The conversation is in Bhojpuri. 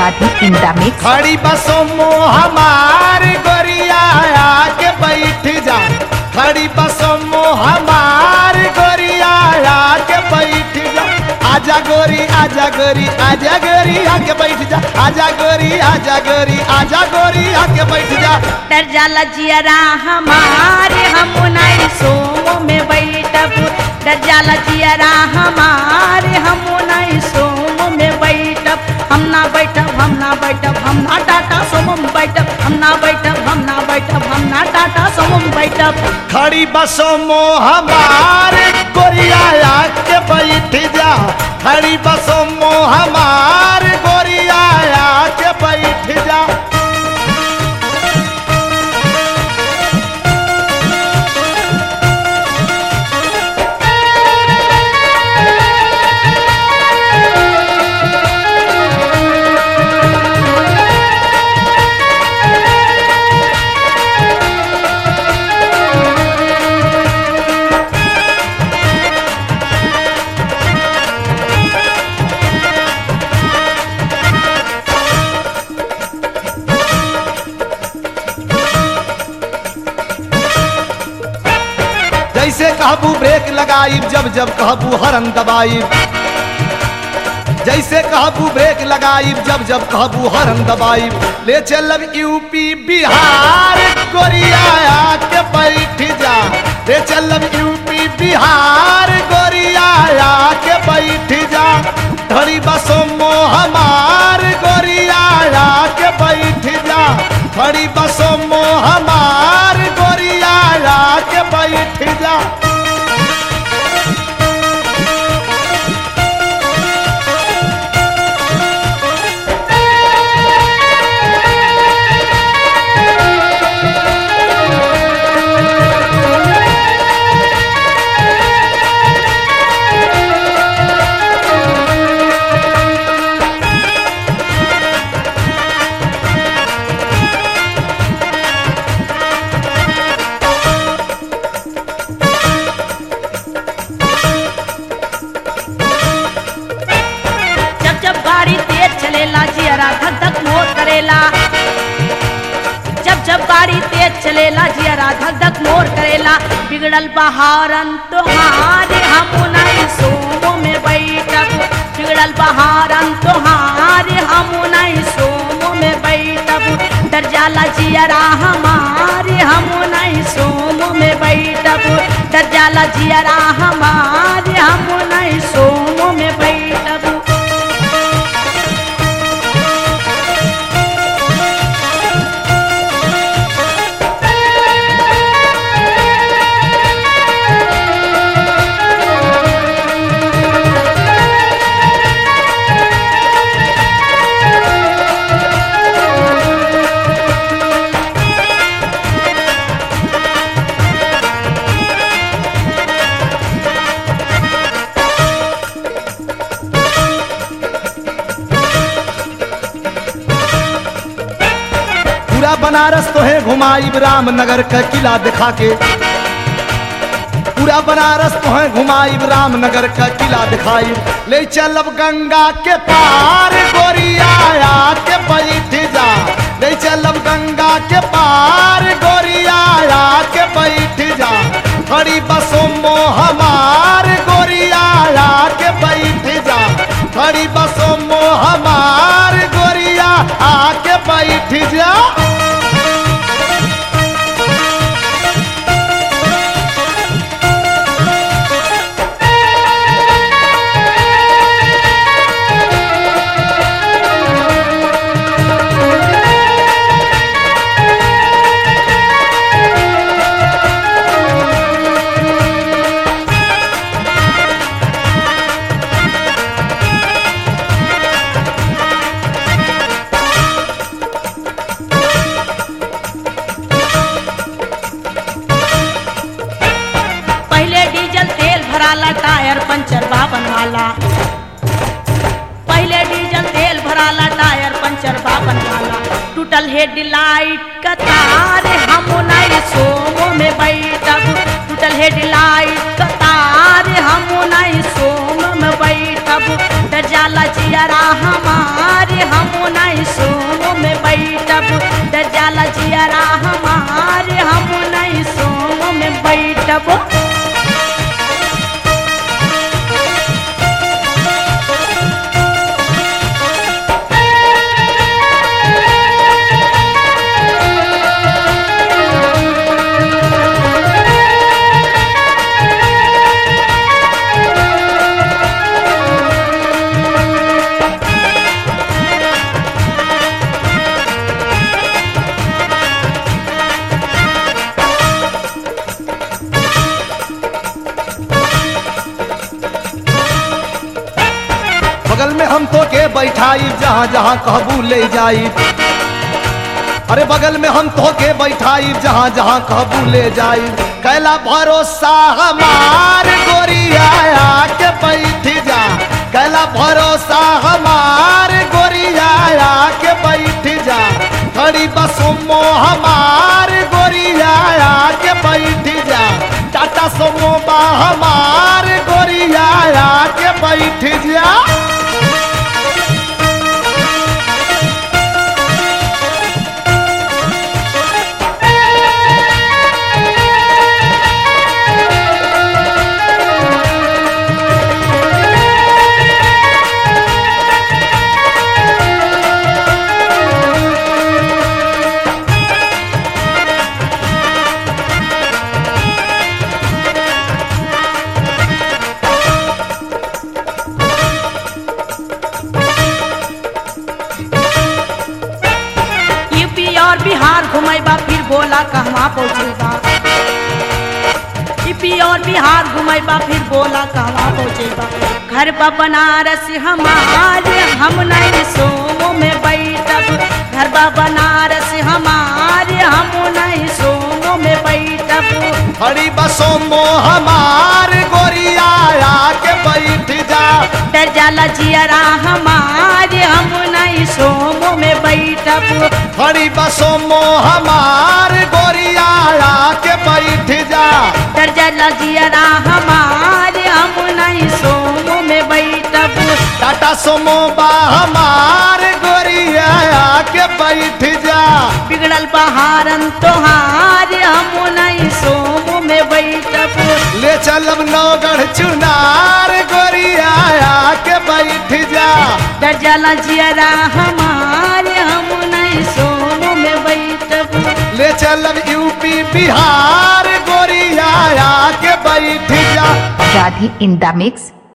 Radhe in the mix. खड़ी बसों में हमार गोरिया आके बैठ जा, खड़ी बसों में हमार गोरिया आके बैठ जा, आजा गोरी आजा गोरी आजा गोरी आके बैठ जा, आजा गोरी आजा गोरी आजा गोरी आके बैठ जा। डर जाला जियरा हमारे हम नहीं सोमो में बैठब, डर जाला जियरा हमारे हम नहीं सोमो में बैठब, हम ना बैठब हम ना बैठब हम ना टाटा सोमो में बैठब, हम ना बैठब हम ना बैठब हम ना टाटा सोमो में बैठब। खड़ी बसों में हमार गोरिया आके बैठ जा, खड़ी बसों में हमार गोरिया आके बैठ जा। जैसे कहबू ब्रेक लगाइब, जब जब कहबू हरन दबाइब, जैसे कहबू ब्रेक लगाइब, जब जब कहबू हरन दबाइब, ले चलब यूपी बिहार गोरिया आके बैठ जा, ले चलब यूपी बिहार गोरिया आके बैठ जा। खड़ी बसों में हमार गोरिया आके बैठ जा, खड़ी बसों में हमार गोरिया आके बैठ जा। जियरा धक धक मोर करेला, जब जब गाड़ी तेज चलेला जियरा धक धक मोर करेला, बिगड़ल बहारन तोहारे हम नहीं सोमो में बैठब, बिगड़ल बहारन तोहारे हम नहीं सोमो में बैठब, डर जाला जियरा हमारे हम नहीं सोमो में बैठब, डर जाला जियरा हमारे हम नहीं सोमो में बैठब। बनारस तो है घुमाइब रामनगर का किला दिखा के, पूरा बनारस तो है घुमाइब रामनगर का किला दिखाइब, ले चलब गंगा के पार गोरिया आके बैठ जा, ले चलब गंगा के पार गोरिया आके बैठ जा। खड़ी बसों में हमार गोरिया आके बैठ जा, खड़ी बसों में हमार गोरिया आके बैठ जा। टायर पंचर बा बनवाला, पहले डीजल तेल भराला टायर पंचर बा बनवाला, टूटल हेडलाइट का तार हम नहीं सोमो में बैठब, टूटल हेडलाइट का तार हम नहीं सोमो में बैठब, डर जाला जियरा हमारे हम नहीं बैठब बगल में हम तो के बैठाई जहाँ जहाँ कहबू ले जाई अरे बगल में हम तो के बैठाई जहाँ जहाँ कहबू ले जाई कैला भरोसा हमार गोरिया के बैठ जा कैला भरोसा हमार गोरिया के बैठ जा खड़ी बसोमो हमार गोरिया के बैठ जा टाटा सोमो बा हमार गोरिया के बैठ जा और बिहार घुमेबा फिर बोला कहवा पहुँचेगा यूपी और बिहार घुमेबा फिर बोला कहवा पहुँचेगा घर बा बनारस हमारे हम नहीं सोमो में बैठब घर बा बनारस हमारे हम नहीं सोमो में बैठब हरी बसोमो हमार गोरिया के बैठ जा डर जाला जियरा हमारे हम नहीं सोमो में बैठब हरी बसोमो हमार गोरिया के बैठ जा डर जाला जियरा हमारे हम नहीं सोमो में बैठब टाटा सोमो बा हमार गोरिया के बैठ जा बिगड़ल बहारन तोहार हम नहीं सोमो में बैठब ले चलब नौगढ़ चुनार गोरिया के बैठ जा डर जाला जियरा हमारे हम नहीं सोमो में बैठब ले चलब यूपी बिहार गोरिया के बैठ जा Radhi in the mix.